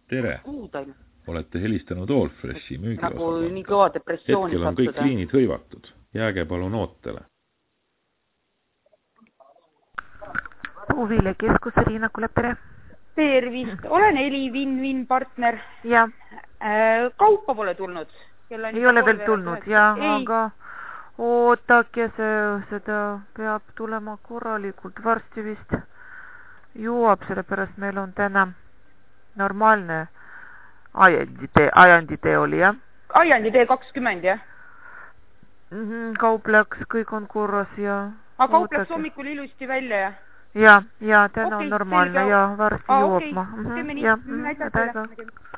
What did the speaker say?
Tere! Olete helistanud Allfreshi müügiosakonnta. Hetkel on kõik liinid hõivatud. Jääge palun ootele. Puuviljekeskus Riina Kulep, tere! Tervist! Olen Eli Win-Win partner. Ja. Kaupa pole tulnud. Ei ole veel tulnud, aga ootake, seda peab tulema korralikult varsti vist. Jõuab, sellepärast meil on täna normaalne ajanditee oli, jah? Ajanditee 20, jah? Kaup läks, kõik on korras ja... Aga kaup läks hommikul ilusti välja, jah? Ja täna on normaalne ja varsti jõuab ma. Teeme nii, näidake üle.